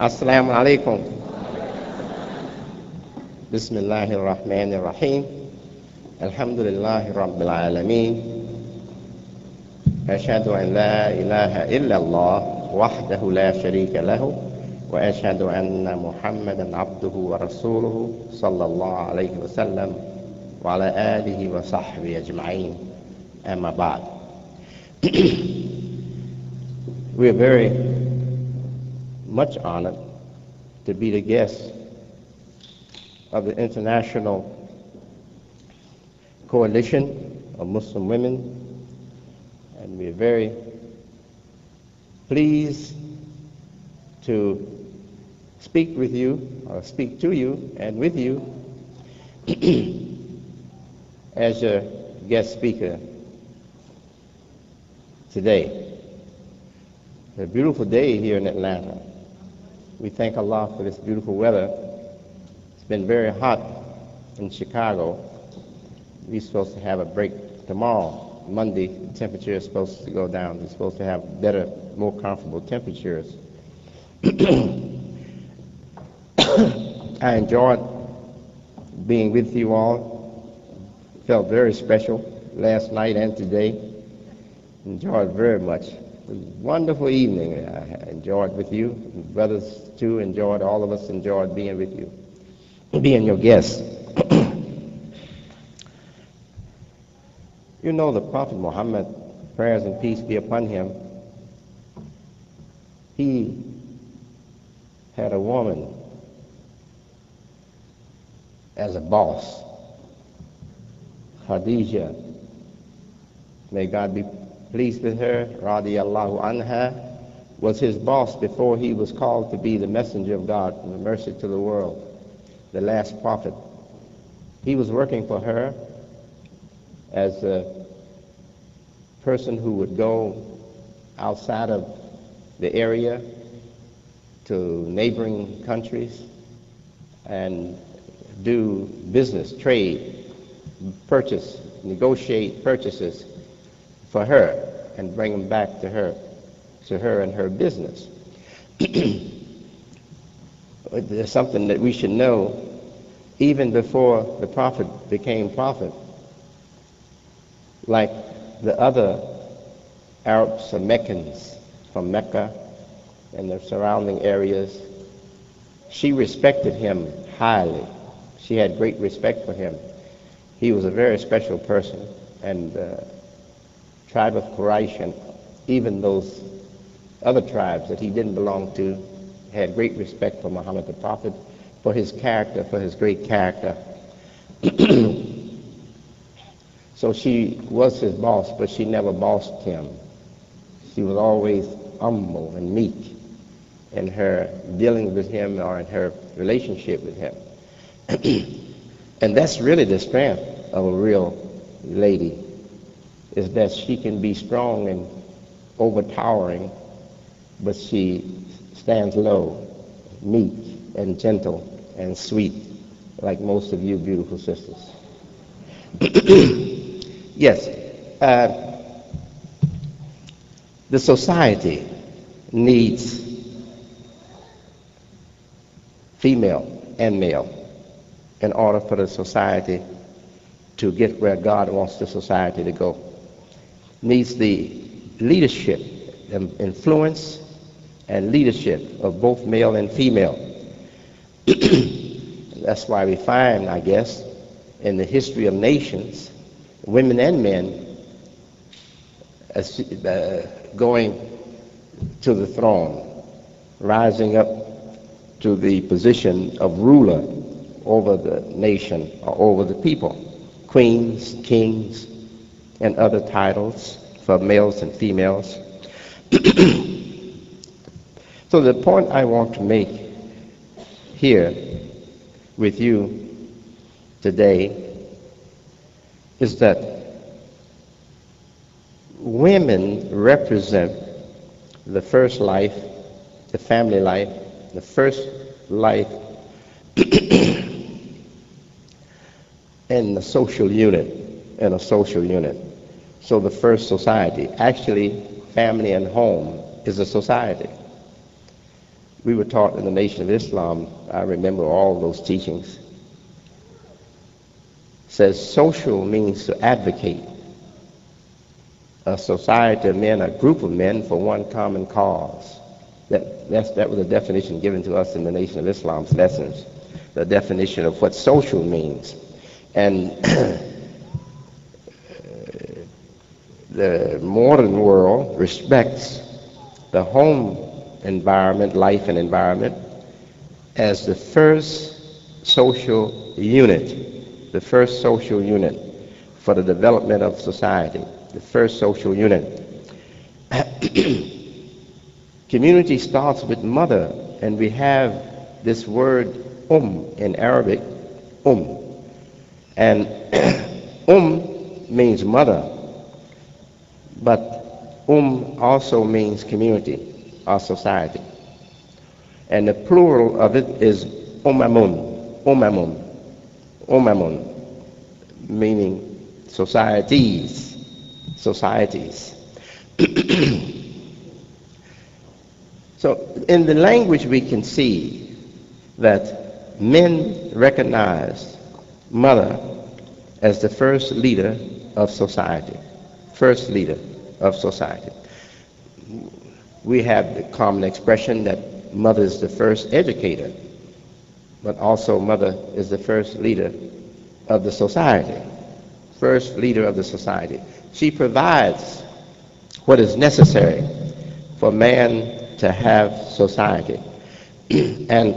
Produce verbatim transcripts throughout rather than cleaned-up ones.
Assalamu alaikum. Bismillahir Rahmanir Rahim. Alhamdulillahi Rabbil Alameen. Ashhadu an la ilaha illallah wahdahu la sharika lahu wa ashhadu anna Muhammadan abduhu wa rasuluhu sallallahu alayhi wa sallam wa ala alihi wa sahbihi ajma'in. Amma ba'd. We are very much honored to be the guest of the International Coalition of Muslim Women, and we are very pleased to speak with you, or speak to you and with you as your guest speaker today. It's a beautiful day here in Atlanta. We thank Allah for this beautiful weather. It's been very hot in Chicago. We're supposed to have a break tomorrow. Monday, the temperature is supposed to go down. We're supposed to have better, more comfortable temperatures. I enjoyed being with you all. Felt very special last night and today. Enjoyed very much. It was a wonderful evening. I enjoyed with you. Brothers, too, enjoyed. All of us enjoyed being with you, being your guests. You know the Prophet Muhammad, prayers and peace be upon him, he had a woman as a boss. Khadija, may God be pleased with her, radiyallahu anha, was his boss before he was called to be the messenger of God and the mercy to the world, the last prophet. He was working for her as a person who would go outside of the area to neighboring countries and do business, trade, purchase, negotiate purchases for her and bring them back to her, to her and her business. There's something that we should know. Even before the prophet became prophet, like the other Arabs or Meccans from Mecca and the surrounding areas, she respected him highly. She had great respect for him. He was a very special person, and uh, tribe of Quraysh and even those other tribes that he didn't belong to had great respect for Muhammad the Prophet, for his character, for his great character. So she was his boss, but she never bossed him. She was always humble and meek in her dealing with him or in her relationship with him. And that's really the strength of a real lady, is that she can be strong and overtowering, but she stands low, meek and gentle and sweet, like most of you beautiful sisters. Yes, uh, the society needs female and male in order for the society to get where God wants the society to go. Needs the leadership, and influence and leadership of both male and female. That's why we find, I guess, in the history of nations, women and men as, uh, going to the throne, rising up to the position of ruler over the nation or over the people, queens, kings, and other titles for males and females. So the point I want to make here with you today is that women represent the first life, the family life, the first life in the social unit, in a social unit. So the first society, actually family and home is a society. We were taught in the Nation of Islam, I remember all those teachings. It says social means to advocate a society of men, a group of men for one common cause. That, that's, that was a definition given to us in the Nation of Islam's lessons, the definition of what social means. And the modern world respects the home environment, life and environment, as the first social unit, the first social unit for the development of society, the first social unit. Community starts with mother, and we have this word um in Arabic, um. And um means mother, but um also means community or society. And the plural of it is umamun, umamun, umamun, meaning societies, societies. So in the language we can see that men recognize mother as the first leader of society, first leader of society. We have the common expression that mother is the first educator, but also mother is the first leader of the society, first leader of the society. She provides what is necessary for man to have society. And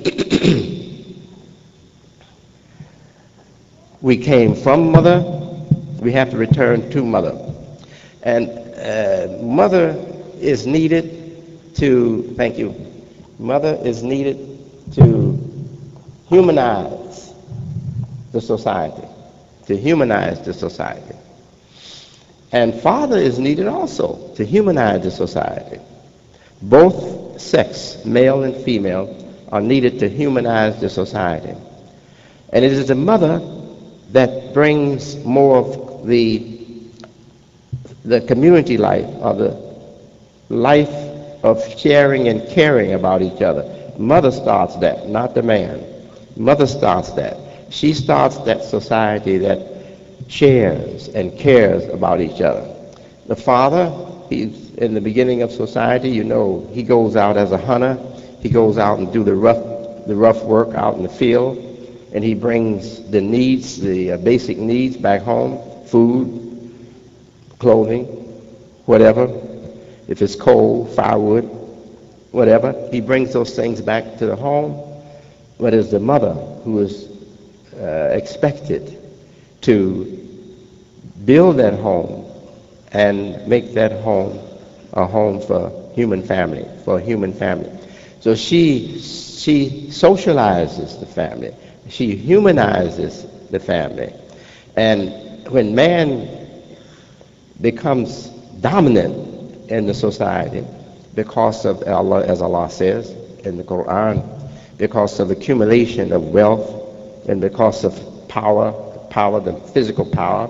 we came from mother, we have to return to mother. And uh, mother is needed to, thank you, mother is needed to humanize the society, to humanize the society. And father is needed also to humanize the society. Both sex, male and female, are needed to humanize the society. And it is the mother that brings more of the, the community life, or the life of sharing and caring about each other. Mother starts that, not the man. Mother starts that. She starts that society that shares and cares about each other. The father, he's in the beginning of society, you know, he goes out as a hunter. He goes out and do the rough, the rough work out in the field, and he brings the needs, the uh, basic needs back home, food, clothing, whatever. If it's coal, firewood, whatever, he brings those things back to the home. But it's the mother who is uh, expected to build that home and make that home a home for human family, for a human family. So she she socializes the family. She humanizes the family. And when man becomes dominant in the society because of Allah, as Allah says in the Quran, because of accumulation of wealth and because of power, power, the physical power,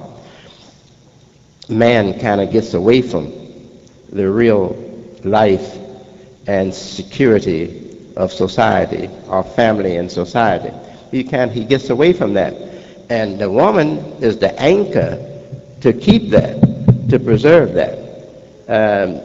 man kind of gets away from the real life and security of society, or family and society. He can't, he gets away from that. And the woman is the anchor to keep that, to preserve that. Um,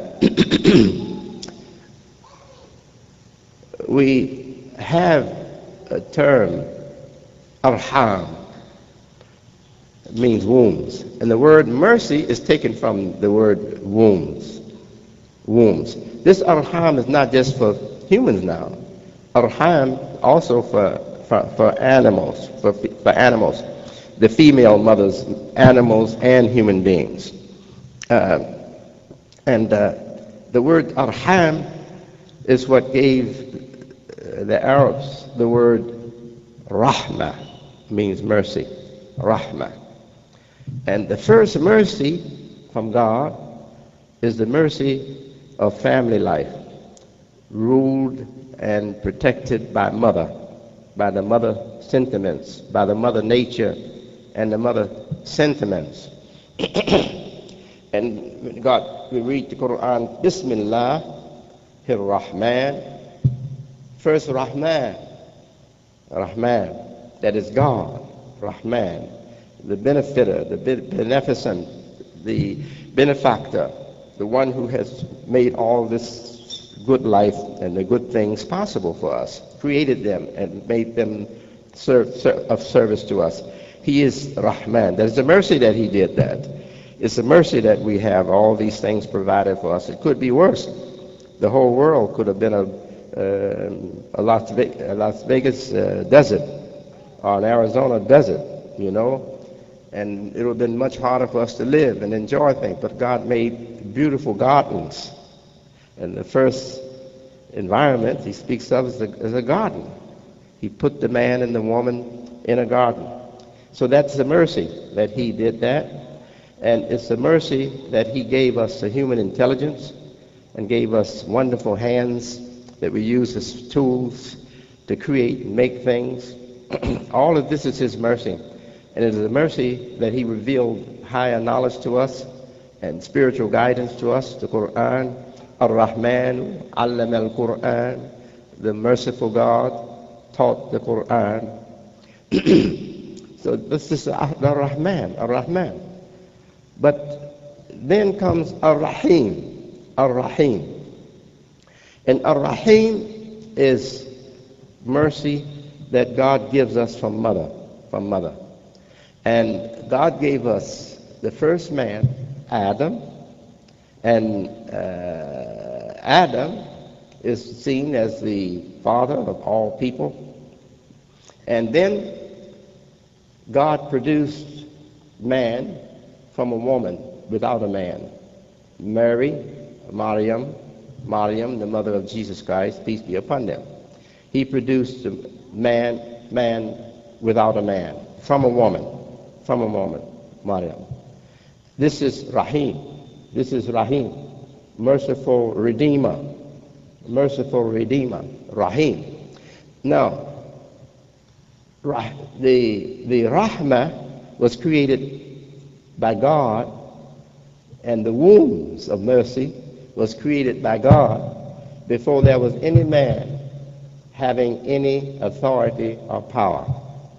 we have a term, arham, it means wombs. And the word mercy is taken from the word wombs. Wombs. This arham is not just for humans now. Arham also for, for, for animals, for, for animals. The female mothers, animals and human beings. Uh, and uh, the word arham is what gave the Arabs the word rahmah, means mercy, rahmah. And the first mercy from God is the mercy of family life, ruled and protected by mother, by the mother sentiments, by the mother nature and the mother sentiments. And God, we read the Quran, Bismillah, Ar-Rahman, First, Rahman. Rahman, that is God. Rahman, the benefiter, the beneficent, the benefactor, the one who has made all this good life and the good things possible for us, created them and made them serve, serve, of service to us. He is Rahman. There's a mercy that he did that. It's a mercy that we have all these things provided for us. It could be worse. The whole world could have been a, uh, a, Las, Vegas, a Las Vegas uh, desert or an Arizona desert, you know, and it would have been much harder for us to live and enjoy things. But God made beautiful gardens. And the first environment he speaks of as a, as a garden. He put the man and the woman in a garden. So that's the mercy that he did that. And it's the mercy that he gave us the human intelligence and gave us wonderful hands that we use as tools to create and make things. All of this is his mercy. And it is a mercy that he revealed higher knowledge to us and spiritual guidance to us, the Quran, Ar-Rahman, Allama al-Quran, the merciful God taught the Quran. So this is Ar-Rahman, Ar-Rahman. But then comes Ar-Rahim, Ar-Rahim. And Ar-Rahim is mercy that God gives us from mother, from mother. And God gave us the first man, Adam, and uh, Adam is seen as the father of all people. And then God produced man from a woman without a man. Mary, Maryam, Maryam, the mother of Jesus Christ, peace be upon them. He produced a man, man without a man, from a woman, from a woman, Maryam. This is Rahim. This is Rahim, merciful Redeemer, merciful Redeemer, Rahim. Now, the the Rahmah was created by God, and the wombs of mercy was created by God before there was any man having any authority or power.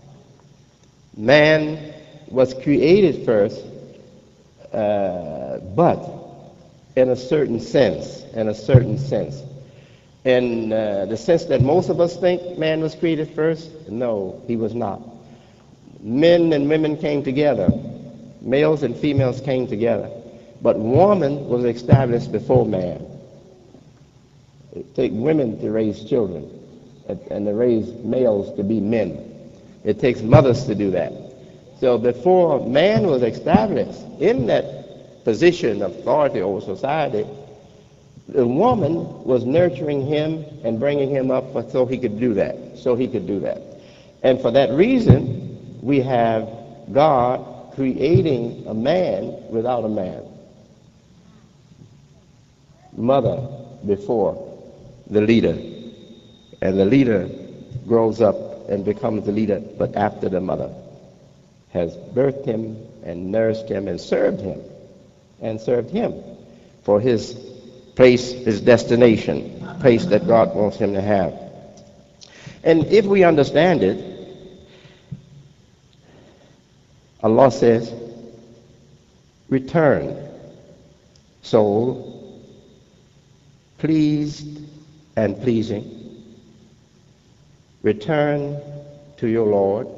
Man was created first, uh, but in a certain sense, in a certain sense. In uh, the sense that most of us think man was created first, no, he was not. Men and women came together. Males and females came together. But woman was established before man. It takes women to raise children and to raise males to be men. It takes mothers to do that. So before man was established in that position of authority over society, the woman was nurturing him and bringing him up for, so he could do that, so he could do that. And for that reason, we have God creating a man without a man. Mother before the leader, and the leader grows up and becomes the leader, but after the mother has birthed him and nourished him and served him, and served him for his place, his destination, place that God wants him to have. And if we understand it, Allah says, return, soul, pleased and pleasing. Return to your Lord.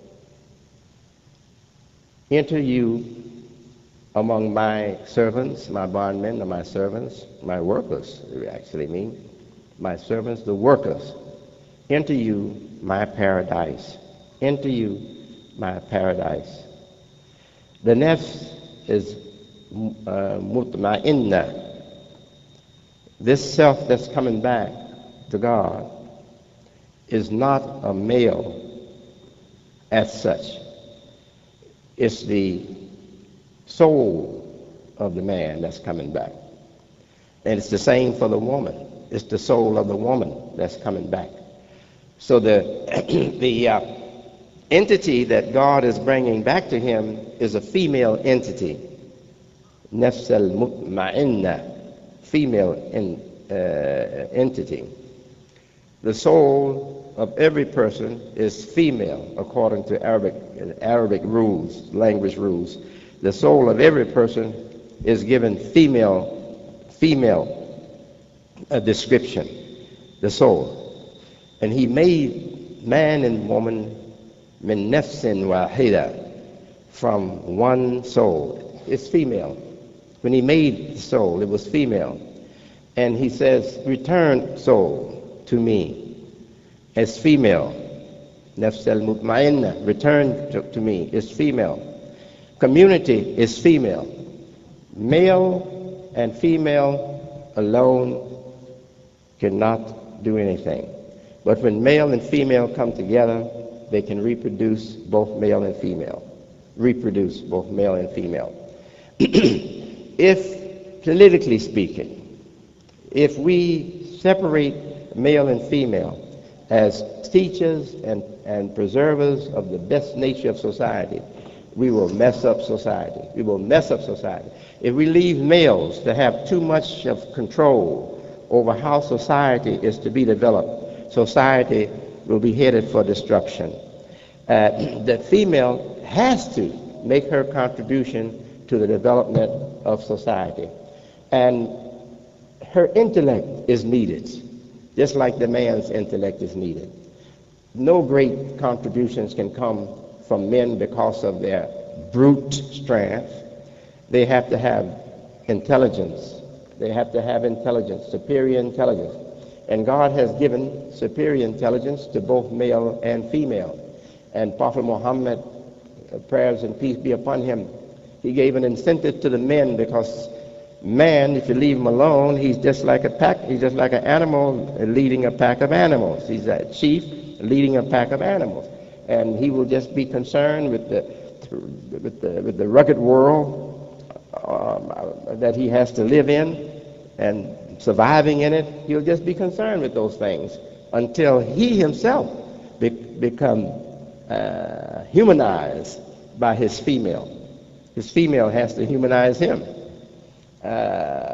Enter you among my servants, my bondmen, or my servants, my workers, we actually mean, my servants, the workers. Enter you my paradise. Enter you my paradise. The nafs is uh, mutma'inna. This self that's coming back to God is not a male as such. It's the soul of the man that's coming back. And it's the same for the woman. It's the soul of the woman that's coming back. So the, the uh, entity that God is bringing back to him is a female entity. Nafs al-mutma'inna, female in, uh, entity. The soul of every person is female, according to Arabic, Arabic rules, language rules. The soul of every person is given female, female a description, the soul. And he made man and woman min nafsin wahida, from one soul. It's female. When he made the soul, it was female. And he says, return, soul, to me as female. Nafs al-mutma'inna, return to, to me, is female. Community is female. Male and female alone cannot do anything. But when male and female come together, they can reproduce both male and female. Reproduce both male and female. If, politically speaking, if we separate male and female as teachers and, and preservers of the best nature of society, we will mess up society. We will mess up society. If we leave males to have too much of control over how society is to be developed, society will be headed for destruction. Uh, the female has to make her contribution to the development of society. And her intellect is needed, just like the man's intellect is needed. No great contributions can come from men because of their brute strength. They have to have intelligence. They have to have intelligence, superior intelligence. And God has given superior intelligence to both male and female. And Prophet Muhammad, prayers and peace be upon him, he gave an incentive to the men, because man, if you leave him alone, he's just like a pack, he's just like an animal leading a pack of animals. He's a chief leading a pack of animals. And he will just be concerned with the with the, with the rugged world um, that he has to live in and surviving in it. He'll just be concerned with those things until he himself be, become uh, humanized by his female. His female has to humanize him. Uh,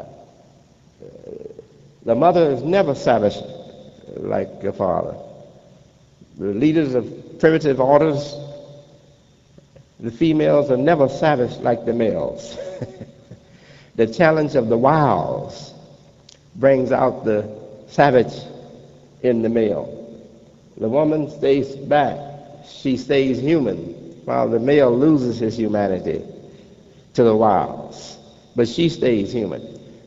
the mother is never savage like the father. The leaders of primitive orders, the females are never savage like the males. The challenge of the wilds brings out the savage in the male. The woman stays back. She stays human, while the male loses his humanity to the wilds. But she stays human.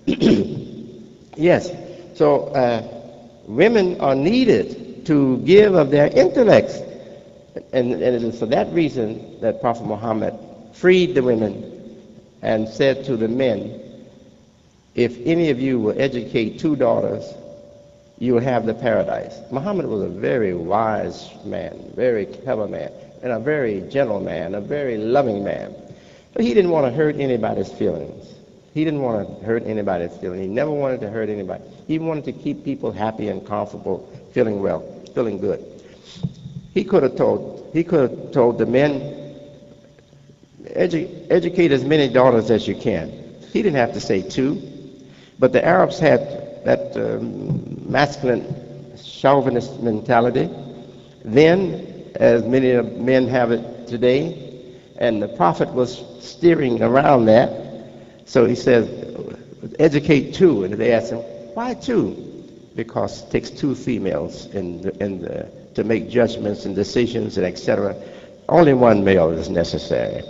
Yes, so uh, women are needed to give of their intellects. And, and it is for that reason that Prophet Muhammad freed the women and said to the men, if any of you will educate two daughters, you will have the paradise. Muhammad was a very wise man, very clever man, and a very gentle man, a very loving man. But he didn't want to hurt anybody's feelings. He didn't want to hurt anybody's feelings. He never wanted to hurt anybody. He wanted to keep people happy and comfortable, feeling well, feeling good. He could have told, he could have told the men, Edu- educate as many daughters as you can. He didn't have to say two. But the Arabs had that um, masculine chauvinist mentality then, as many of men have it today, and the Prophet was steering around that. So he says, educate two. And they asked him, why two? Because it takes two females in the, in the, to make judgments and decisions and et cetera. Only one male is necessary.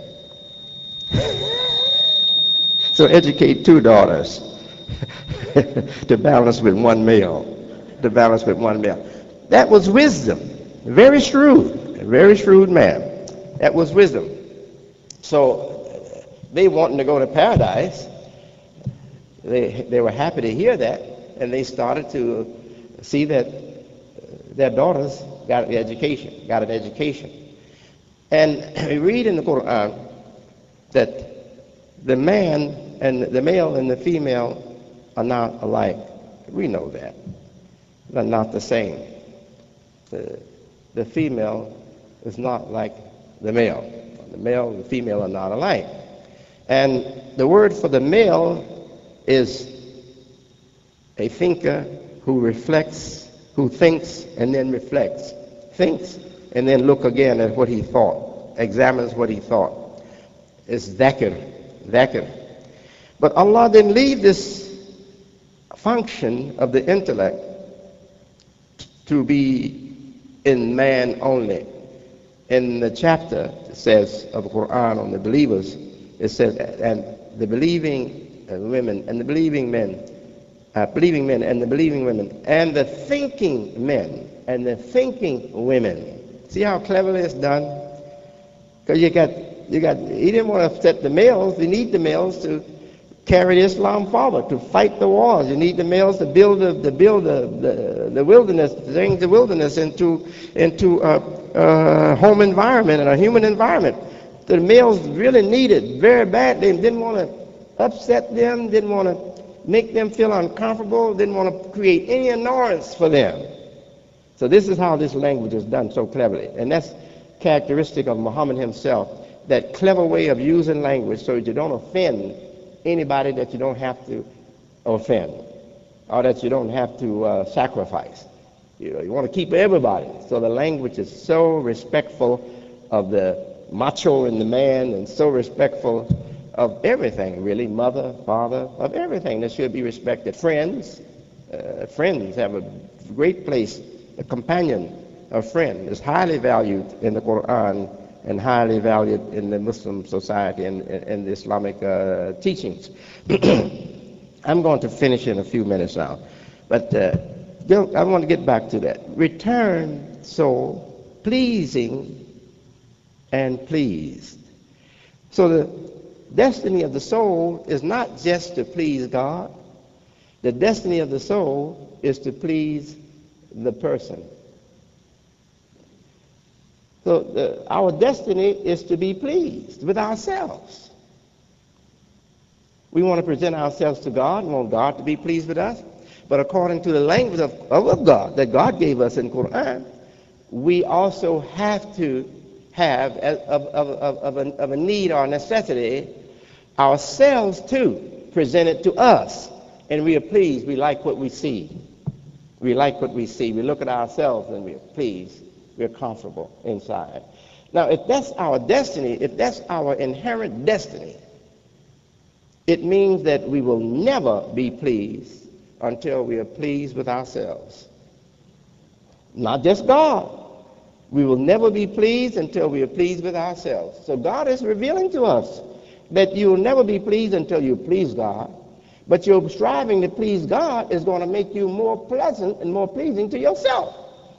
So educate two daughters to balance with one male, to balance with one male. That was wisdom. Very shrewd, a very shrewd man. That was wisdom. So they wanting to go to paradise, they, they were happy to hear that, and they started to see that their daughters got an education, got an education. And we read in the Quran that the man and the male and the female are not alike. We know that. They're not the same. The, the female is not like the male. The male and the female are not alike. And the word for the male is a thinker who reflects who thinks and then reflects, thinks and then look again at what he thought, examines what he thought. It's dhakr, dhakr. But Allah didn't leave this function of the intellect to be in man only. In the chapter, it says, of the Quran on the believers, it says, and the believing women and the believing men, uh, believing men and the believing women, and the thinking men and the thinking women. See how cleverly it's done? Because you got, you got, he didn't want to upset the males. You need the males to carry Islam forward, to fight the wars. You need the males to build the, to build the, the, the wilderness, to bring the wilderness into, into a, a home environment and a human environment. The males really needed very badly and didn't want to upset them, didn't want to make them feel uncomfortable, didn't want to create any annoyance for them. So this is how this language is done so cleverly. And that's characteristic of Muhammad himself, that clever way of using language so that you don't offend anybody that you don't have to offend or that you don't have to uh, sacrifice. You know, you want to keep everybody. So the language is so respectful of the macho in the man and so respectful of everything, really, mother, father, of everything that should be respected. Friends, uh, friends have a great place. A companion, a friend, is highly valued in the Quran and highly valued in the Muslim society and in the Islamic uh, teachings. I'm going to finish in a few minutes now, but uh, I want to get back to that. Return, soul, pleasing and pleased. So the destiny of the soul is not just to please God. The destiny of the soul is to please the person. So the, our destiny is to be pleased with ourselves. We want to present ourselves to God. We want God to be pleased with us. But according to the language of, of God that God gave us in Quran, we also have to have of, of, of, of, a, of a need or necessity ourselves too presented to us. And we are pleased. We like what we see. We like what we see. We look at ourselves and we're pleased. We're comfortable inside. Now, if that's our destiny, if that's our inherent destiny, it means that we will never be pleased until we are pleased with ourselves. Not just God. We will never be pleased until we are pleased with ourselves. So God is revealing to us that you will never be pleased until you please God. But your striving to please God is going to make you more pleasant and more pleasing to yourself.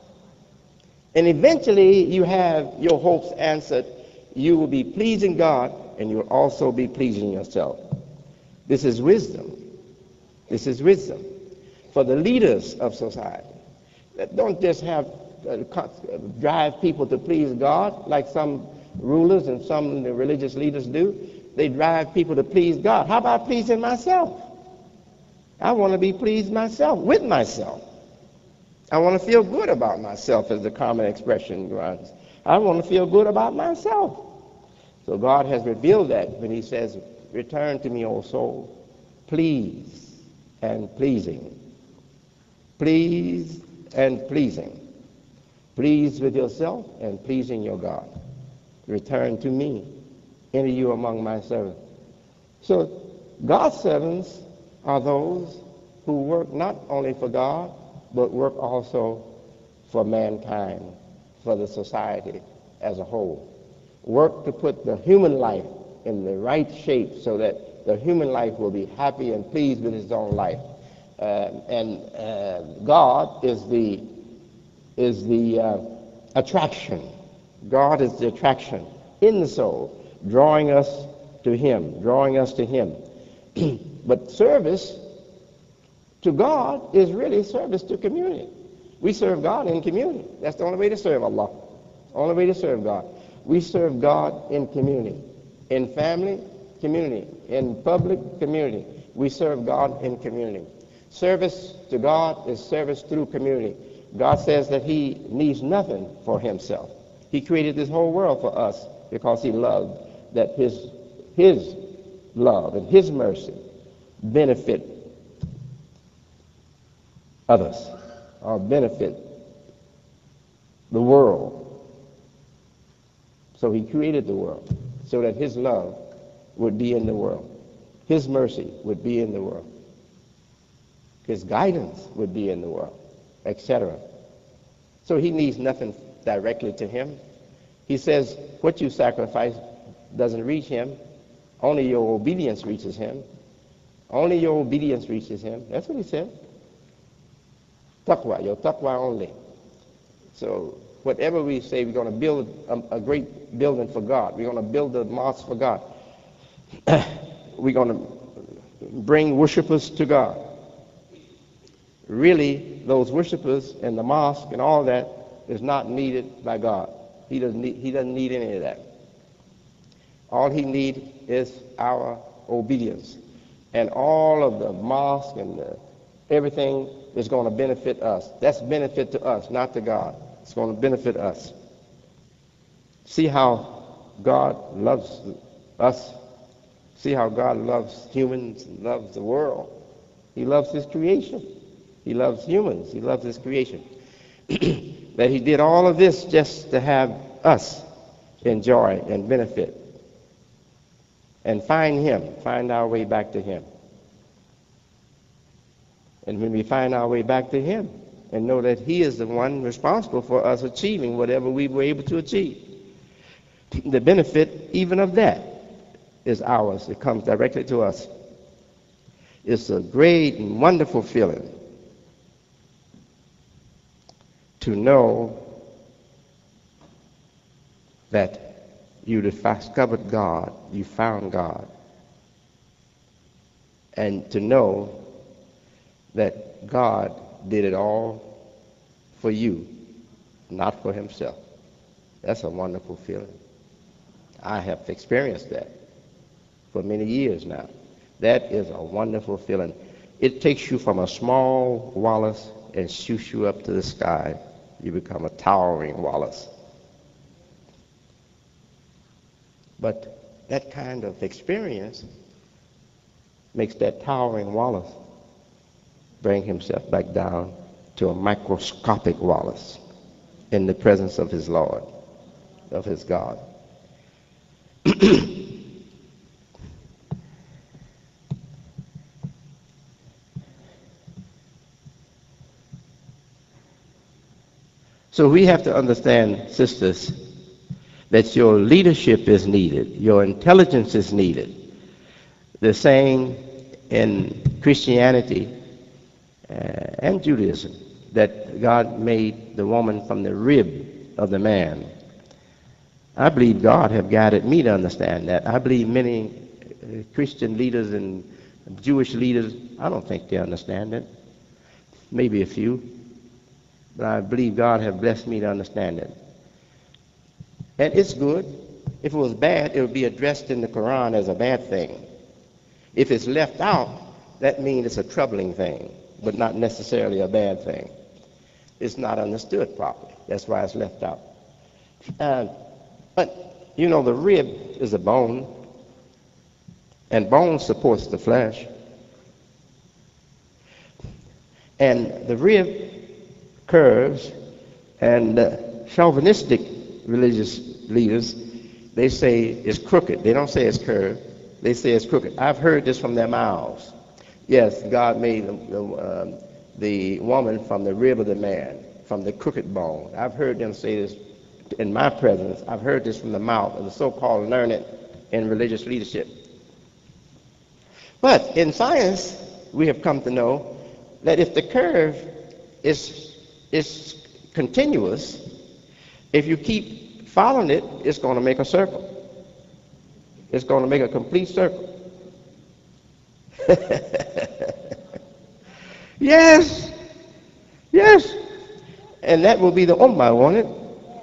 And eventually you have your hopes answered. You will be pleasing God and you will also be pleasing yourself. This is wisdom. This is wisdom for the leaders of society. That don't just have uh, drive people to please God like some rulers and some religious leaders do. They drive people to please God. How about pleasing myself? I want to be pleased myself, with myself. I want to feel good about myself, as the common expression runs. I want to feel good about myself. So God has revealed that when he says, return to me, O soul, please and pleasing. Pleased and pleasing. Pleased with yourself and pleasing your God. Return to me, enter you among my servants. So God's servants are those who work not only for God, but work also for mankind, for the society as a whole. Work to put the human life in the right shape so that the human life will be happy and pleased with his own life. Uh, and uh, God is the, is the uh, attraction. God is the attraction in the soul, drawing us to him, drawing us to him. But service to God is really service to community. We serve God in community. That's the only way to serve Allah. Only way to serve God. We serve God in community. In family, community. In public, community. We serve God in community. Service to God is service through community. God says that he needs nothing for himself. He created this whole world for us because he loved that his, his love and his mercy benefit others. or benefit the world. So he created the world so that his love would be in the world. His mercy would be in the world. His guidance would be in the world, et cetera. So he needs nothing directly to him. He says, what you sacrifice doesn't reach him. Only your obedience reaches him. Only your obedience reaches him. That's what he said. Taqwa, your taqwa only. So whatever we say, we're going to build a, a great building for God. We're going to build a mosque for God. We're going to bring worshipers to God. Really, those worshipers and the mosque and all that is not needed by God. He doesn't need, he doesn't need any of that. All he needs is our obedience. And all of the mosque and the, everything is going to benefit us. That's benefit to us, not to God. It's going to benefit us. See how God loves us. See how God loves humans and loves the world. He loves his creation. He loves humans. He loves his creation. That he did all of this just to have us enjoy and benefit. And find him, find our way back to him. And when we find our way back to him and know that he is the one responsible for us achieving whatever we were able to achieve, the benefit even of that is ours. It comes directly to us. It's a great and wonderful feeling to know that you discovered God, you found God, and to know that God did it all for you, not for himself. That's a wonderful feeling. I have experienced that for many years now. That is a wonderful feeling. It takes you from a small Wallace and shoots you up to the sky. You become a towering Wallace. But that kind of experience makes that towering Wallace bring himself back down to a microscopic Wallace in the presence of his Lord, of his God. So we have to understand, sisters, that your leadership is needed, your intelligence is needed. The saying in Christianity uh, and Judaism that God made the woman from the rib of the man. I believe God have guided me to understand that. I believe many uh, Christian leaders and Jewish leaders, I don't think they understand it. Maybe a few. But I believe God have blessed me to understand it. And it's good. If it was bad, it would be addressed in the Quran as a bad thing. If it's left out, that means it's a troubling thing, but not necessarily a bad thing. It's not understood properly. That's why it's left out. Uh, but, you know, the rib is a bone, and bone supports the flesh. And the rib curves, and uh, chauvinistic religious leaders, they say it's crooked. They don't say it's curved. They say it's crooked. I've heard this from their mouths. Yes, God made the, the, um, the woman from the rib of the man, from the crooked bone. I've heard them say this in my presence. I've heard this from the mouth of the so-called learned in religious leadership. But in science, we have come to know that if the curve is is continuous, if you keep following it, it's going to make a circle. It's going to make a complete circle. Yes, yes. And that will be the Ummah, won't it?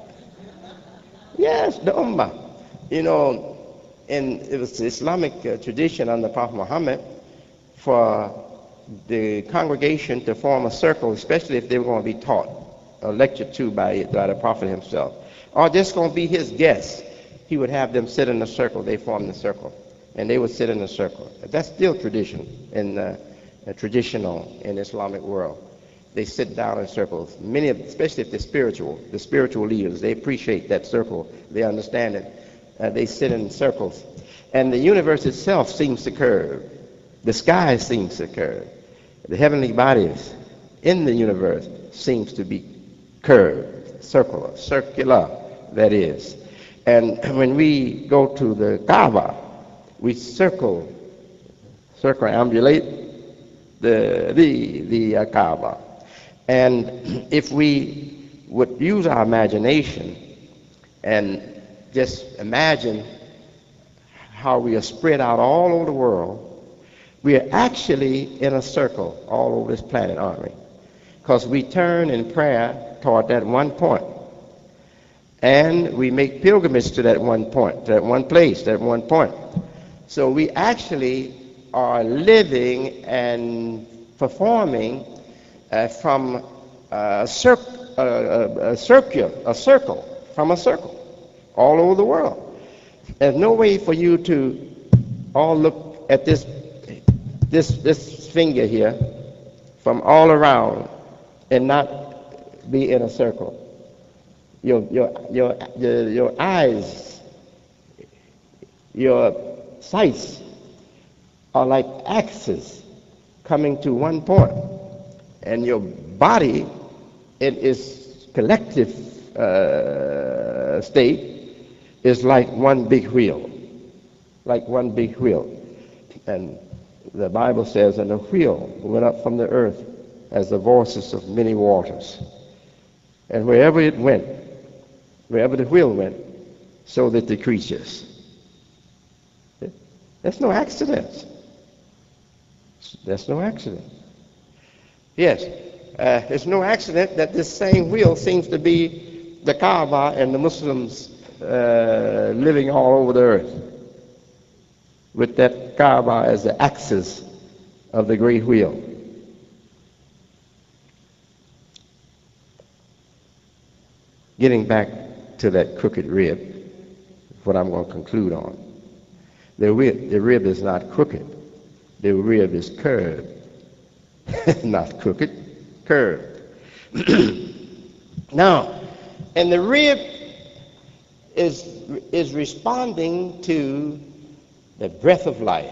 Yes, the Ummah. You know, in it was the Islamic uh, tradition under Prophet Muhammad for the congregation to form a circle, especially if they were going to be taught or lectured to by, by the Prophet himself, or just going to be his guests. He would have them sit in a circle. They formed a circle, and they would sit in a circle. That's still tradition in uh, traditional in the Islamic world. they sit down in circles. Many, of, especially if they're spiritual, the spiritual leaders, they appreciate that circle. They understand it. Uh, they sit in circles. And the universe itself seems to curve. The sky seems to curve. The heavenly bodies in the universe seems to be curved, circular, circular, that is. And when we go to the Kaaba, we circle, circumambulate the the the uh, Kaaba. And if we would use our imagination and just imagine how we are spread out all over the world, we are actually in a circle all over this planet, aren't we? Because we turn in prayer toward that one point. And we make pilgrimage to that one point, to that one place, that one point. So we actually are living and performing uh, from a, cir- a, a, a, circle, a circle, from a circle, all over the world. There's no way for you to all look at this, this, this finger here from all around and not be in a circle. Your, your, your, your, your eyes, your sights are like axes coming to one point, and your body in its collective uh, state is like one big wheel, like one big wheel. And the Bible says, and the wheel went up from the earth as the voices of many waters. And wherever it went, wherever the wheel went, so did the creatures. That's no accident. That's no accident. Yes, uh, it's no accident that this same wheel seems to be the Kaaba and the Muslims uh, living all over the earth, with that Kaaba as the axis of the great wheel. Getting back to that crooked rib, what I'm going to conclude on. The rib, the rib is not crooked. The rib is curved. Not crooked, curved. Now, and the rib is, is responding to the breath of life.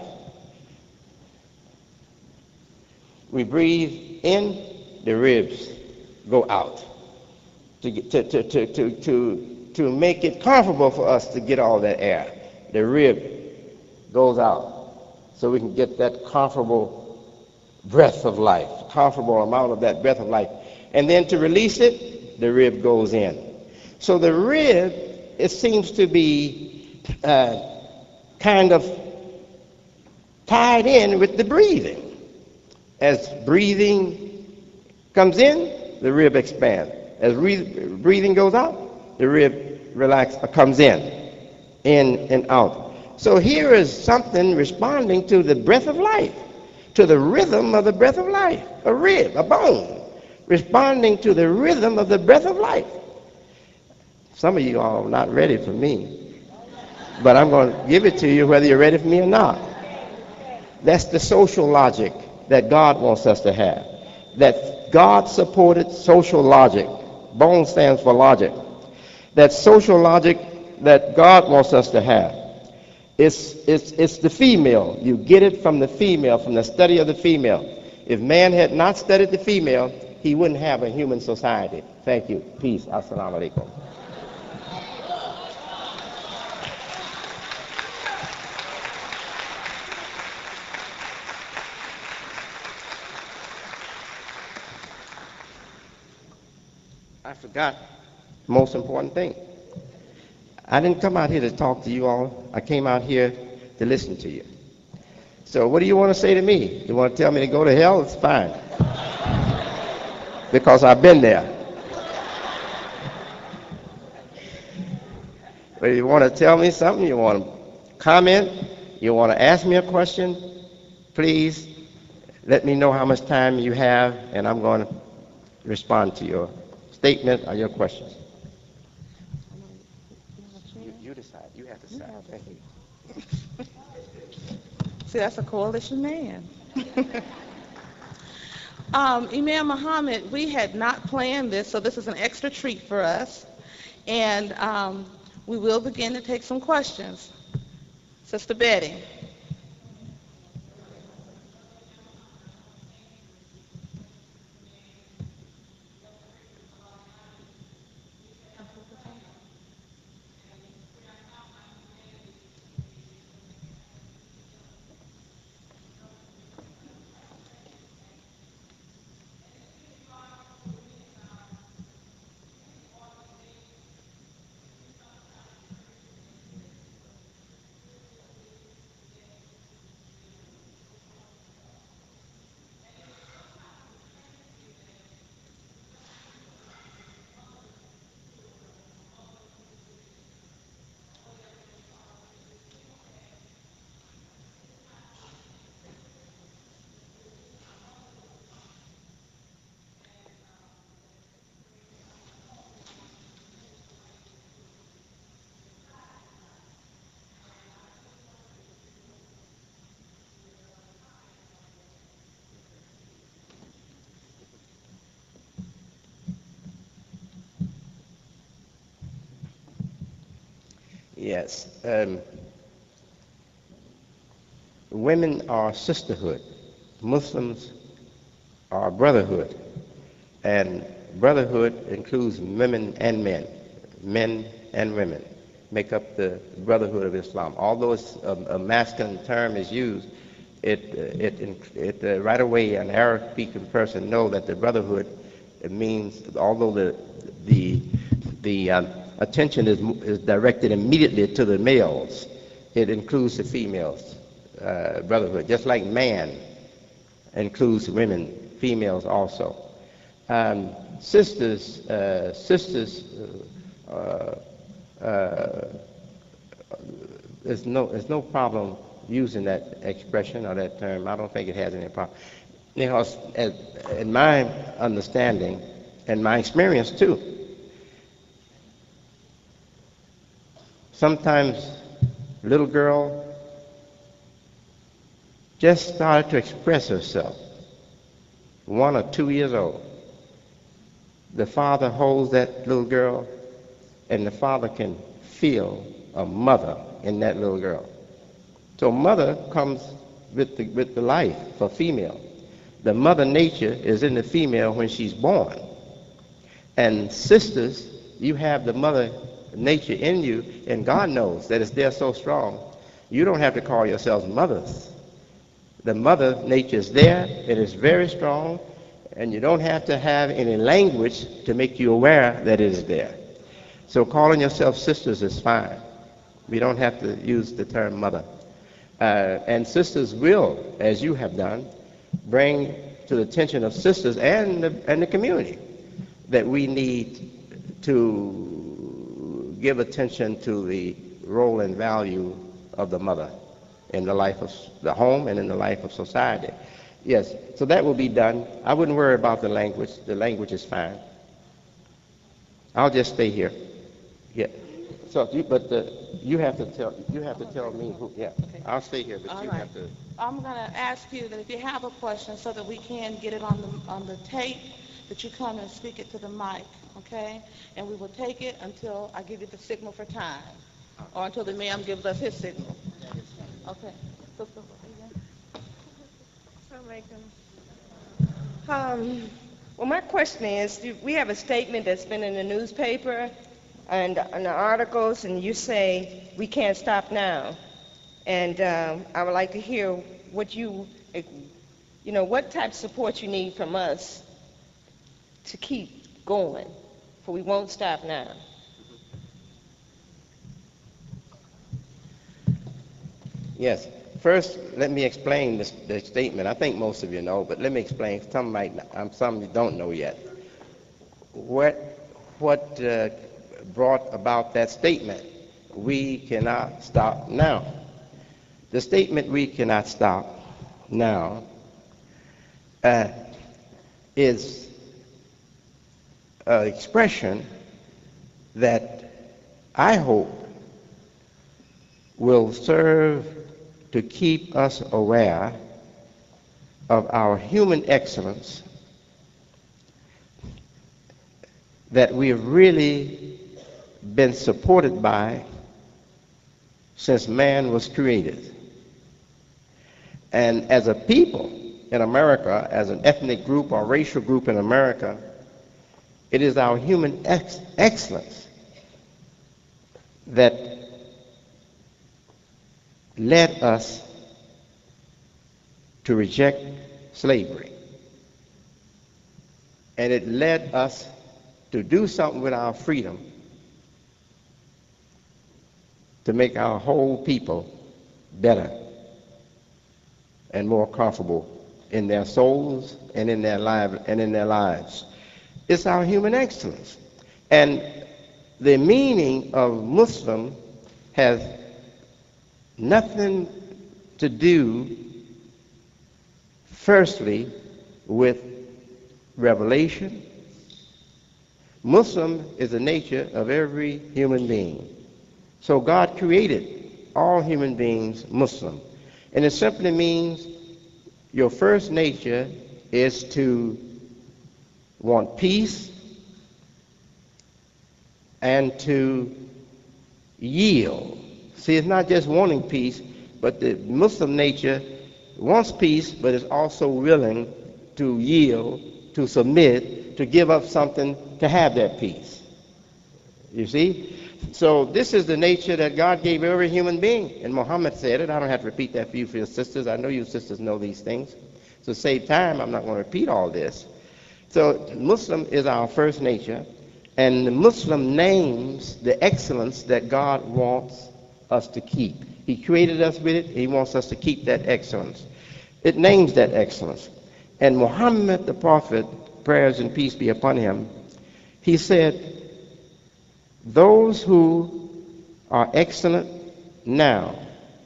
We breathe in, the ribs go out to, get, to, to, to, to, to, to make it comfortable for us to get all that air. The rib goes out so we can get that comfortable breath of life, comfortable amount of that breath of life. And then to release it, the rib goes in. So the rib, it seems to be uh, kind of tied in with the breathing. As breathing comes in, the rib expands. As re- breathing goes out, the rib relax, uh, comes in, in and out. So here is something responding to the breath of life, to the rhythm of the breath of life, a rib, a bone, responding to the rhythm of the breath of life. Some of you are not ready for me, but I'm going to give it to you whether you're ready for me or not. That's the social logic that God wants us to have. That God-supported social logic. Bone stands for logic. That social logic that God wants us to have. It's, it's, it's the female. You get it from the female, from the study of the female. If man had not studied the female, he wouldn't have a human society. Thank you. Peace. Assalamu alaikum. I forgot the most important thing. I didn't come out here to talk to you all. I came out here to listen to you. So what do you want to say to me? You want to tell me to go to hell? It's fine. Because I've been there. But if you want to tell me something, you want to comment, you want to ask me a question, please let me know how much time you have, and I'm going to respond to your statement or your questions. You, you decide. You have to decide. Thank you. See, that's a coalition man. Um, Imam Muhammad, we had not planned this, so this is an extra treat for us. And um, we will begin to take some questions. Sister Betty. Yes. Um, women are sisterhood. Muslims are brotherhood. And brotherhood includes women and men. Men and women make up the brotherhood of Islam. Although it's a, a masculine term is used, it, uh, it, it uh, right away an Arab-speaking person know that the brotherhood it means, although the the the um, attention is is directed immediately to the males, it includes the females. Uh, brotherhood, just like man includes women, females also. Um, sisters, uh, sisters. Uh, uh, there's no there's no problem using that expression or that term. I don't think it has any problem. Because, as, in my understanding and my experience too, sometimes little girl just started to express herself, one or two years old. The father holds that little girl, and the father can feel a mother in that little girl. So mother comes with the, with the life for female. The mother nature is in the female when she's born. And sisters, you have the mother nature in you, and God knows that it's there so strong. You don't have to call yourselves mothers. The mother nature is there, it is very strong, and you don't have to have any language to make you aware that it is there. So calling yourself sisters is fine. We don't have to use the term mother. Uh, and sisters will, as you have done, bring to the attention of sisters and the, and the community that we need to give attention to the role and value of the mother in the life of the home and in the life of society. Yes, so that will be done. I wouldn't worry about the language. The language is fine. I'll just stay here. Yeah. So, you, but uh, you have to tell you have to tell me who. Yeah. Okay. I'll stay here, but All you right. have to. I'm going to ask you that if you have a question so that we can get it on the on the tape, that you come and speak it to the mic, okay? And we will take it until I give you the signal for time, or until the ma'am gives us his signal. Okay. Sister, Um, well, my question is, do- we have a statement that's been in the newspaper and in the articles, and you say we can't stop now. And um, I would like to hear what you, eh, you know, what type of support you need from us to keep going, for we won't stop now. Yes. First, let me explain this, the statement. I think most of you know, but let me explain. Some might, not, um, some don't know yet. What, what uh, brought about that statement? We cannot stop now. The statement "we cannot stop now" uh, is an expression that I hope will serve to keep us aware of our human excellence that we have really been supported by since man was created. And as a people in America, as an ethnic group or racial group in America, it is our human ex- excellence that led us to reject slavery. And it led us to do something with our freedom to make our whole people better and more comfortable in their souls and in their lives and in their lives. It's our human excellence. And the meaning of Muslim has nothing to do, firstly, with revelation. Muslim is the nature of every human being. So God created all human beings Muslim. And it simply means your first nature is to want peace and to yield. See, it's not just wanting peace, but the Muslim nature wants peace, but is also willing to yield, to submit, to give up something to have that peace. You see? So this is the nature that God gave every human being. And Muhammad said it. I don't have to repeat that for you, for your sisters. I know you sisters know these things. So to save time, I'm not going to repeat all this. So Muslim is our first nature. And the Muslim names the excellence that God wants us to keep. He created us with it. He wants us to keep that excellence. It names that excellence. And Muhammad the Prophet, prayers and peace be upon him, he said, those who are excellent now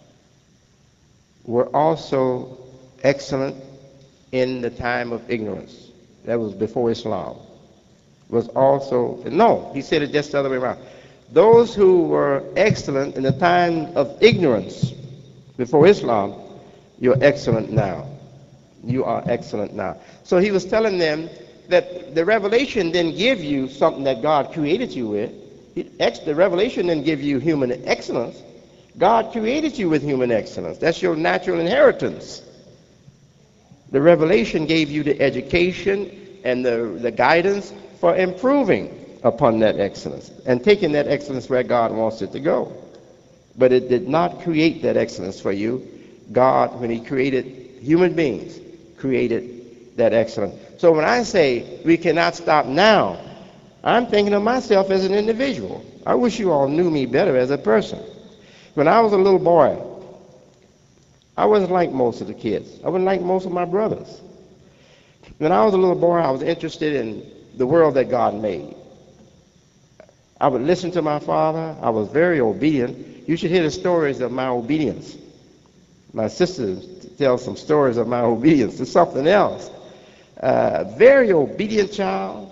were also excellent in the time of ignorance. That was before Islam. Was also, no, he said it just the other way around. Those who were excellent in the time of ignorance before Islam, you're excellent now. You are excellent now. So he was telling them that the revelation didn't give you something that God created you with. The revelation didn't give you human excellence. God created you with human excellence. That's your natural inheritance. The revelation gave you the education and the, the guidance for improving upon that excellence and taking that excellence where God wants it to go. But it did not create that excellence for you. God, when he created human beings, created that excellence. So when I say we cannot stop now, I'm thinking of myself as an individual. I wish you all knew me better as a person. When I was a little boy, I wasn't like most of the kids. I wasn't like most of my brothers. When I was a little boy, I was interested in the world that God made. I would listen to my father. I was very obedient. You should hear the stories of my obedience. My sister tells some stories of my obedience. It's something else. Uh, very obedient child.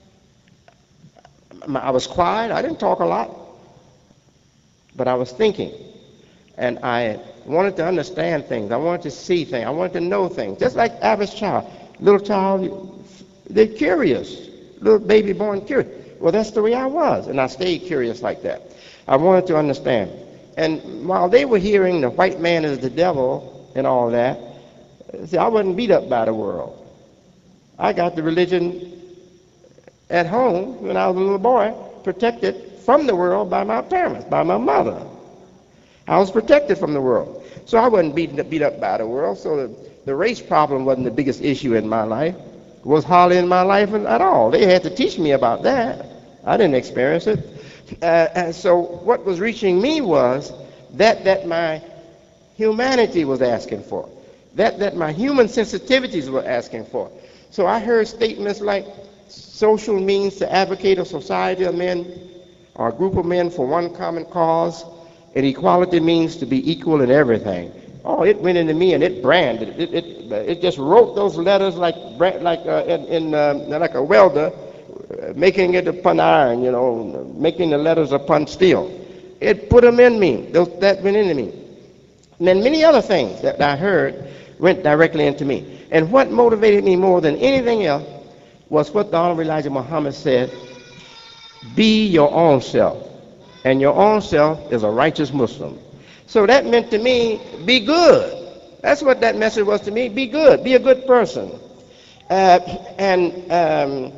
I was quiet. I didn't talk a lot. But I was thinking. And I wanted to understand things. I wanted to see things. I wanted to know things. Just like average child. Little child, they're curious. Little baby born curious. Well, that's the way I was. And I stayed curious like that. I wanted to understand. And while they were hearing the white man is the devil and all that, see, I wasn't beat up by the world. I got the religion at home when I was a little boy, protected from the world by my parents, by my mother. I was protected from the world. So I wasn't beat, beat up by the world. So the, the race problem wasn't the biggest issue in my life. It was hardly in my life at all. They had to teach me about that. I didn't experience it. Uh, and so what was reaching me was that that my humanity was asking for. That that my human sensitivities were asking for. So I heard statements like, social means to advocate a society of men or a group of men for one common cause, and equality means to be equal in everything. Oh, it went into me and it branded it. It, it, it just wrote those letters like like uh, in, in uh, like a welder, uh, making it upon iron, you know, making the letters upon steel. It put them in me. Those, that went into me. And then many other things that I heard went directly into me. And what motivated me more than anything else was what the Honorable Elijah Muhammad said be your own self. And your own self is a righteous Muslim. So that meant to me, be good. That's what that message was to me. Be good. Be a good person. Uh, and um,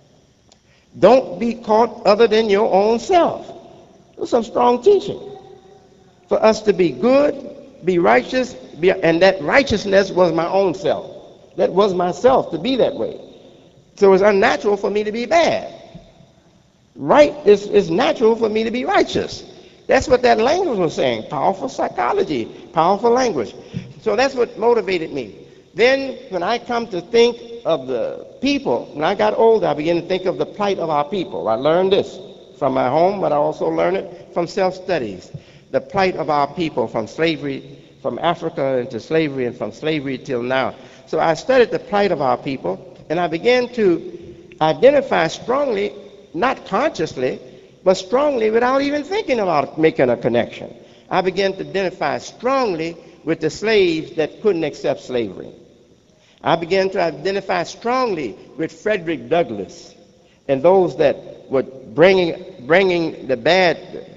don't be caught other than your own self. It was some strong teaching. For us to be good, be righteous, be, and that righteousness was my own self. That was myself to be that way. So it was unnatural for me to be bad. Right is, is natural for me to be righteous. That's what that language was saying. Powerful psychology, powerful language. So that's what motivated me. Then when I come to think of the people, when I got older, I began to think of the plight of our people. I learned this from my home, but I also learned it from self-studies. The plight of our people from slavery, from Africa into slavery, and from slavery till now. So I studied the plight of our people, and I began to identify strongly, not consciously, but strongly without even thinking about making a connection. I began to identify strongly with the slaves that couldn't accept slavery. I began to identify strongly with Frederick Douglass and those that were bringing, bringing the bad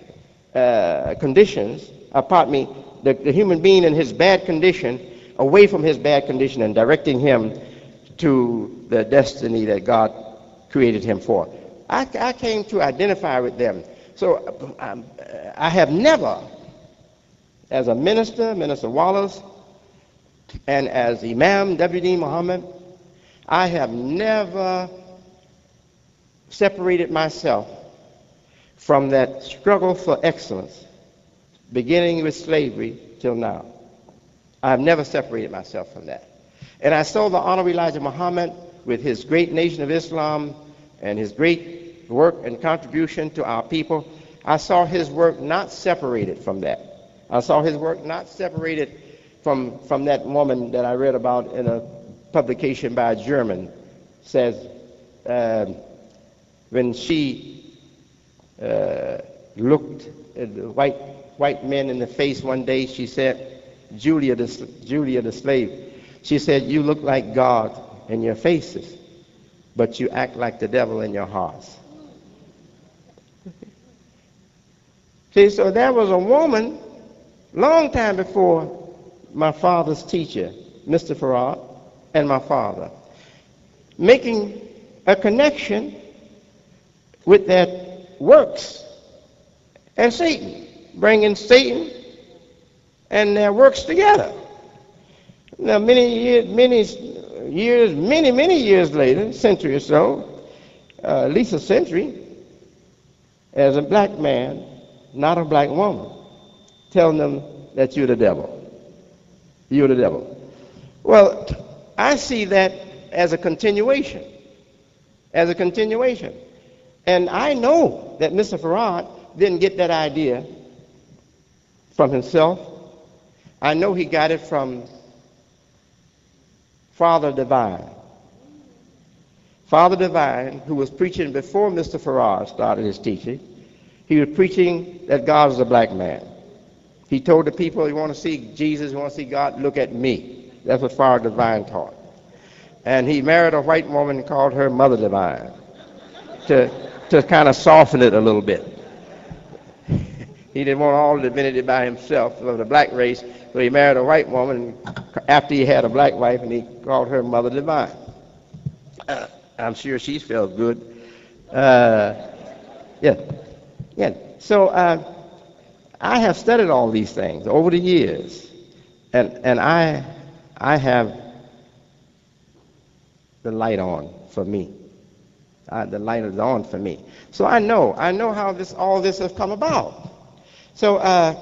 uh, conditions, uh, pardon me, the, the human being in his bad condition, away from his bad condition and directing him to the destiny that God created him for. I, I came to identify with them. So um, I have never, as a minister, Minister Wallace, and as Imam W D Muhammad, I have never separated myself from that struggle for excellence, beginning with slavery till now. I have never separated myself from that. And I saw the Honorable Elijah Muhammad with his great nation of Islam and his great work and contribution to our people. I saw his work not separated from that. I saw his work not separated from, from that woman that I read about in a publication by a German. Says uh, when she uh, looked at the white, white men in the face one day, she said, Julia the, Julia the slave, she said, you look like God in your faces, but you act like the devil in your hearts. See, so there was a woman long time before my father's teacher, Mister Farad, and my father, making a connection with that works and Satan, bringing Satan and their works together. Now, many years, many years, many, many years later, a century or so, uh, at least a century, as a black man, not a black woman, telling them that you're the devil. You're the devil. Well, I see that as a continuation, as a continuation. And I know that Mister Farad didn't get that idea from himself. I know he got it from Father Divine. Father Divine, who was preaching before Mister Farad started his teaching, he was preaching that God is a black man. He told the people, you want to see Jesus, you want to see God, look at me. That's what Father Divine taught. And he married a white woman and called her Mother Divine to, to kind of soften it a little bit. He didn't want all the divinity by himself of the black race, so he married a white woman after he had a black wife, and he called her Mother Divine. Uh, I'm sure she felt good. Uh, yeah, yeah. So uh, I have studied all these things over the years, and and I I have the light on for me. Uh, the light is on for me. So I know I know how this all this has come about. So uh,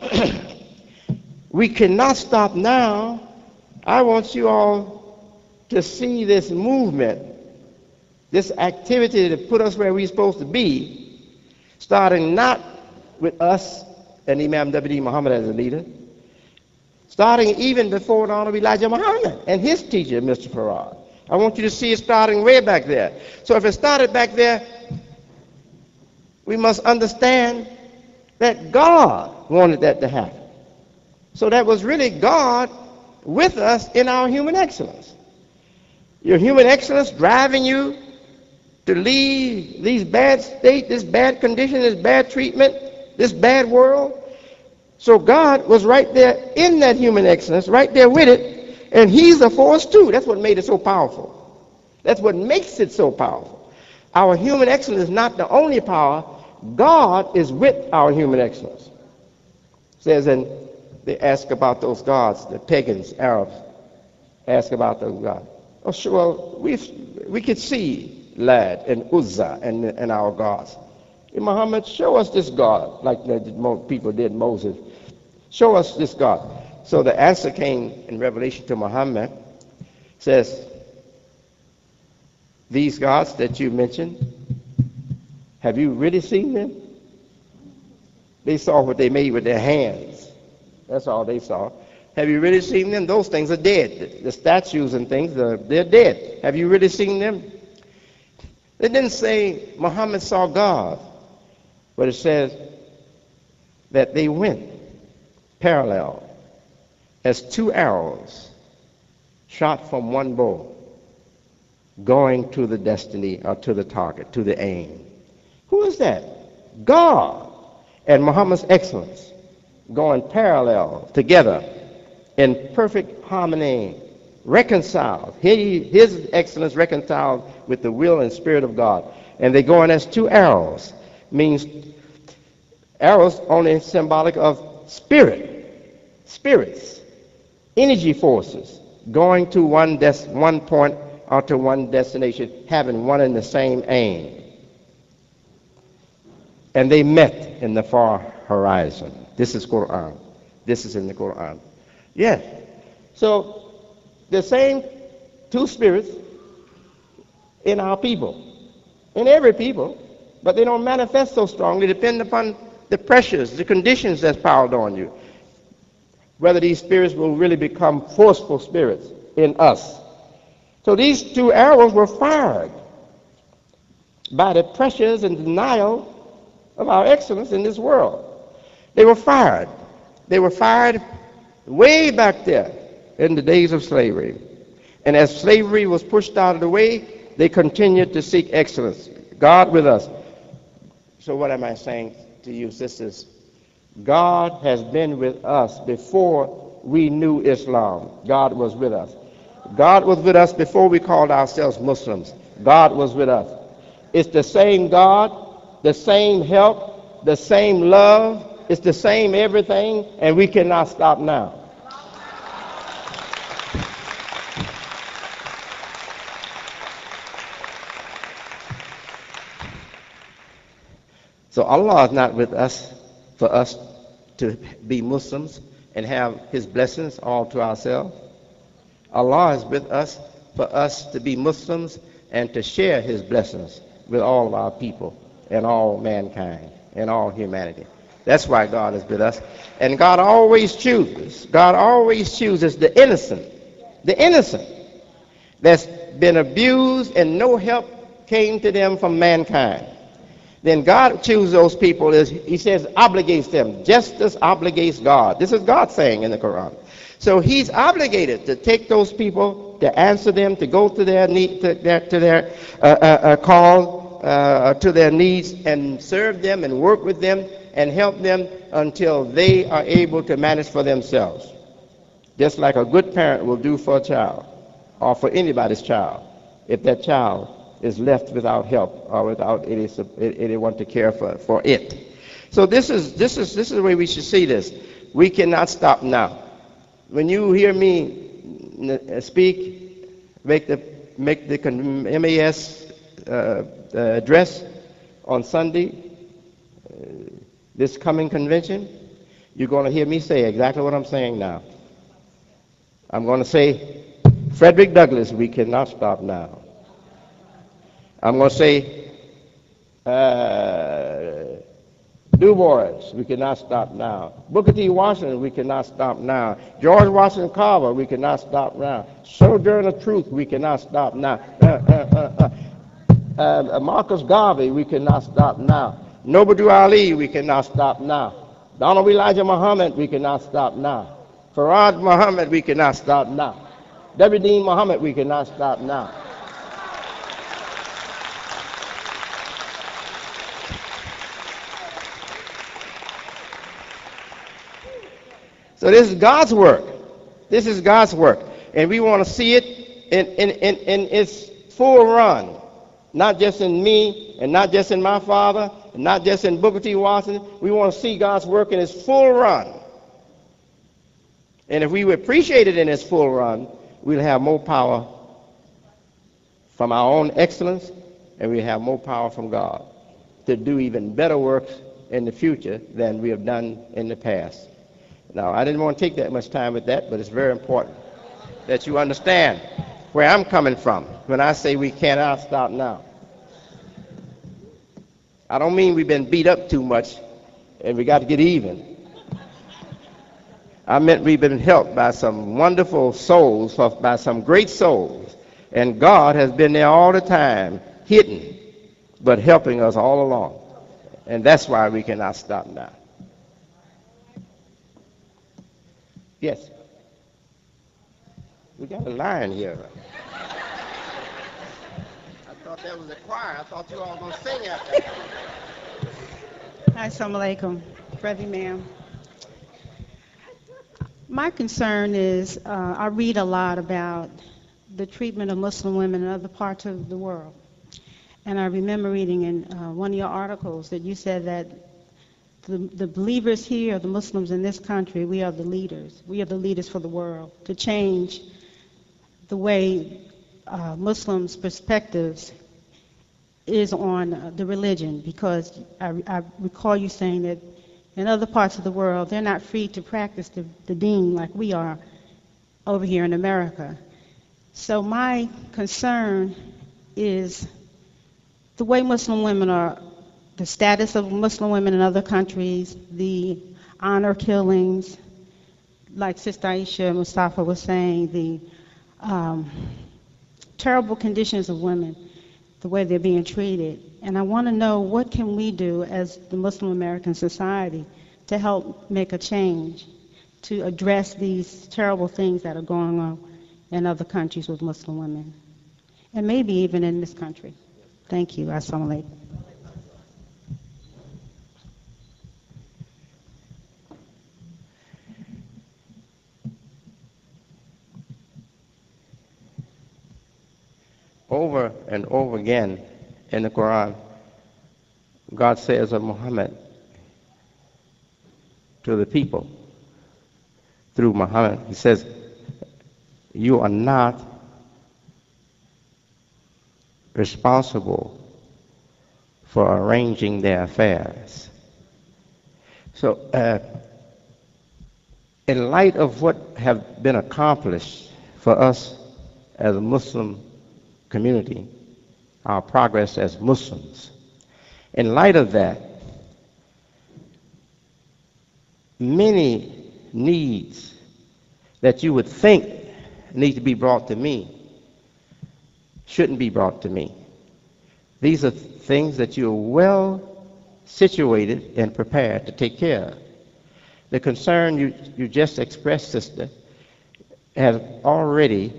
we cannot stop now. I want you all to see this movement, this activity to put us where we're supposed to be, starting not with us and Imam W D Muhammad as a leader, starting even before the Honorable Elijah Muhammad and his teacher, Mister Farad. I want you to see it starting way back there. So if it started back there, we must understand that God wanted that to happen. So that was really God with us in our human excellence. Your human excellence driving you to leave these bad state, this bad condition, this bad treatment, this bad world. So God was right there in that human excellence, right there with it, and he's a force too. That's what made it so powerful. That's what makes it so powerful. Our human excellence is not the only power. God is with our human excellence. It says, and they ask about those gods, the pagans, Arabs, ask about those gods. Oh, sure, well, we we could see Lad and Uzzah and, and our gods. And Muhammad, show us this God, like the people did Moses. Show us this God. So the answer came in Revelation to Muhammad, says, these gods that you mentioned, have you really seen them? They saw what they made with their hands. That's all they saw. Have you really seen them? Those things are dead. The statues and things, they're dead. Have you really seen them? It didn't say Muhammad saw God, but it says that they went parallel as two arrows shot from one bow, going to the destiny or to the target, to the aim. Who is that? God and Muhammad's excellence going parallel together in perfect harmony, reconciled. His excellence reconciled with the will and spirit of God. And they go in as two arrows. Means arrows only symbolic of spirit, spirits, energy forces going to one des- one point or to one destination, having one and the same aim. And they met in the far horizon. This is Quran. This is in the Quran. Yes. So the same two spirits in our people, in every people, but they don't manifest so strongly, depending upon the pressures, the conditions that's piled on you. Whether these spirits will really become forceful spirits in us. So these two arrows were fired by the pressures and denial of our excellence in this world. They were fired. They were fired way back there in the days of slavery. And as slavery was pushed out of the way, they continued to seek excellence. God with us. So what am I saying to you, sisters? God has been with us before we knew Islam. God was with us. God was with us before we called ourselves Muslims. God was with us. It's the same God, the same help, the same love. It's the same everything, and we cannot stop now. So Allah is not with us for us to be Muslims and have his blessings all to ourselves. Allah is with us for us to be Muslims and to share his blessings with all of our people and all mankind and all humanity. That's why God is with us. And God always chooses. God always chooses the innocent. The innocent that's been abused and no help came to them from mankind. Then God chooses those people, as he says, obligates them. Justice obligates God. This is God saying in the Quran. So he's obligated to take those people, to answer them, to go to their need, to their, to their uh, uh, uh, call, uh, to their needs, and serve them and work with them and help them until they are able to manage for themselves. Just like a good parent will do for a child, or for anybody's child, if that child is left without help or without any, anyone to care for, for it. So this is this is this is the way we should see this. We cannot stop now. When you hear me speak, make the make the M A S uh, address on Sunday, uh, this coming convention, you're going to hear me say exactly what I'm saying now. I'm going to say, Frederick Douglass, we cannot stop now. I'm going to say, uh, Du Bois, we cannot stop now. Booker T. Washington, we cannot stop now. George Washington Carver, we cannot stop now. Sojourner Truth, we cannot stop now. Uh, uh, uh, uh, uh, Marcus Garvey, we cannot stop now. Nobudu Ali, we cannot stop now. Donald Elijah Muhammad, we cannot stop now. Farad Muhammad, we cannot stop now. Debbie Dean Muhammad, we cannot stop now. So this is God's work. This is God's work. And we want to see it in, in, in, in its full run. Not just in me, and not just in my father, and not just in Booker T. Washington. We want to see God's work in its full run. And if we would appreciate it in its full run, we'll have more power from our own excellence, and we'll have more power from God to do even better works in the future than we have done in the past. Now, I didn't want to take that much time with that, but it's very important that you understand where I'm coming from when I say we cannot stop now. I don't mean we've been beat up too much and we got to get even. I meant we've been helped by some wonderful souls, by some great souls, and God has been there all the time, hidden, but helping us all along. And that's why we cannot stop now. Yes. We got a line here. I thought that was a choir. I thought you all were going to sing after that. Hi, assalamu alaikum, brother ma'am. My concern is uh, I read a lot about the treatment of Muslim women in other parts of the world. And I remember reading in uh, one of your articles that you said that the, the believers here, the Muslims in this country, we are the leaders. We are the leaders for the world to change the way uh, Muslims' perspectives is on uh, the religion, because I, I recall you saying that in other parts of the world, they're not free to practice the, the deen like we are over here in America. So my concern is the way Muslim women are, the status of Muslim women in other countries, the honor killings, like Sister Aisha Mustafa was saying, the um, terrible conditions of women, the way they're being treated. And I want to know, what can we do as the Muslim American society to help make a change to address these terrible things that are going on in other countries with Muslim women, and maybe even in this country. Thank you. Assalamu alaikum. Over and over again in the Quran, God says of Muhammad to the people through Muhammad, he says, you are not responsible for arranging their affairs. So uh, in light of what have been accomplished for us as a Muslim community, our progress as Muslims, in light of that, many needs that you would think need to be brought to me shouldn't be brought to me. These are things that you're well situated and prepared to take care of. The concern you, you just expressed, sister, has already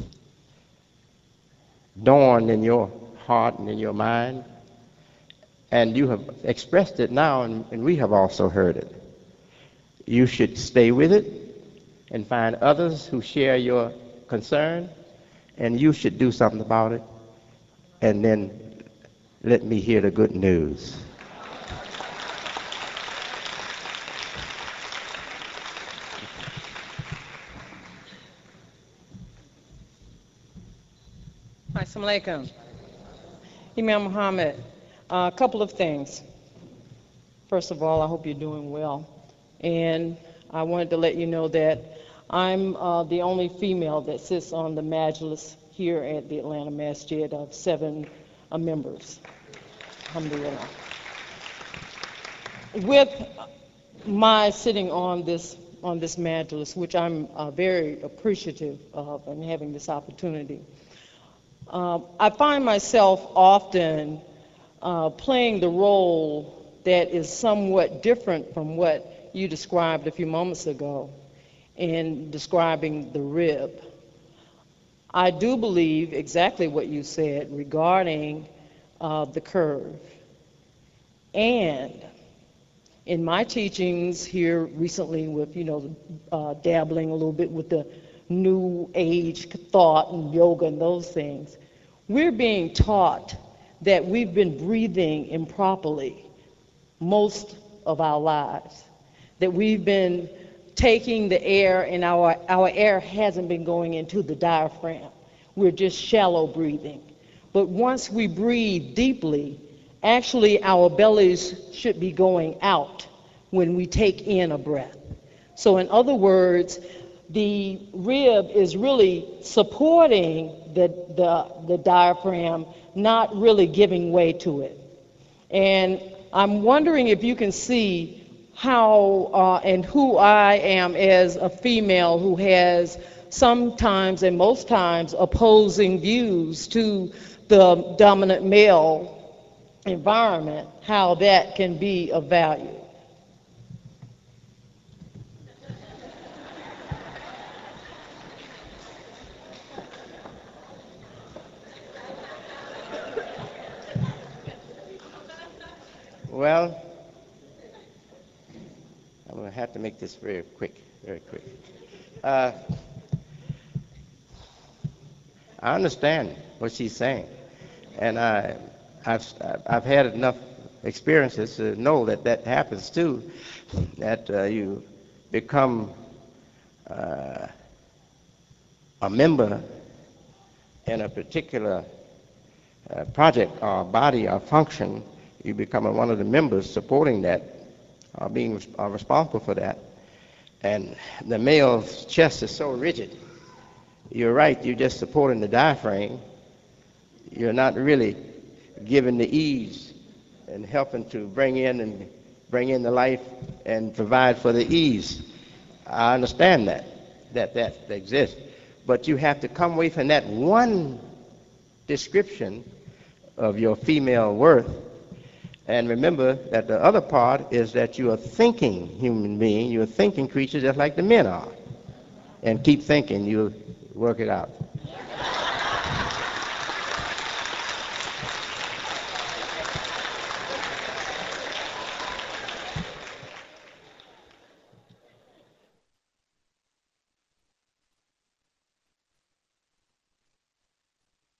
dawned in your heart and in your mind, and you have expressed it now, and, and we have also heard it. You should stay with it and find others who share your concern, and you should do something about it, and then let me hear the good news. Assalamu alaikum. Imam Muhammad, a couple of things. First of all, I hope you're doing well. And I wanted to let you know that I'm uh, the only female that sits on the Majlis here at the Atlanta Masjid of seven uh, members. Alhamdulillah. With my sitting on this on this Majlis, which I'm uh, very appreciative of and having this opportunity, uh, I find myself often uh, playing the role that is somewhat different from what you described a few moments ago in describing the rib. I do believe exactly what you said regarding uh, the curve. And In my teachings here recently with, you know, uh, dabbling a little bit with the new age thought and yoga and those things, we're being taught that we've been breathing improperly most of our lives, that we've been taking the air and our, our air hasn't been going into the diaphragm. We're just shallow breathing. But once we breathe deeply, actually our bellies should be going out when we take in a breath. So in other words, the rib is really supporting the, the, the diaphragm, not really giving way to it. And I'm wondering if you can see how uh, and who I am as a female who has sometimes and most times opposing views to the dominant male environment, how that can be of value. Well, I'm going to have to make this very quick, very quick. Uh, I understand what she's saying, and I, I've, I've had enough experiences to know that that happens too, that uh, you become uh, a member in a particular uh, project or body or function. You become one of the members supporting that, or being are responsible for that. And the male's chest is so rigid. You're right, you're just supporting the diaphragm. You're not really giving the ease and helping to bring in and bring in the life and provide for the ease. I understand that, that that exists. But you have to come away from that one description of your female worth. And remember that the other part is that you're a thinking human being. You're a thinking creature just like the men are. And keep thinking. You'll work it out.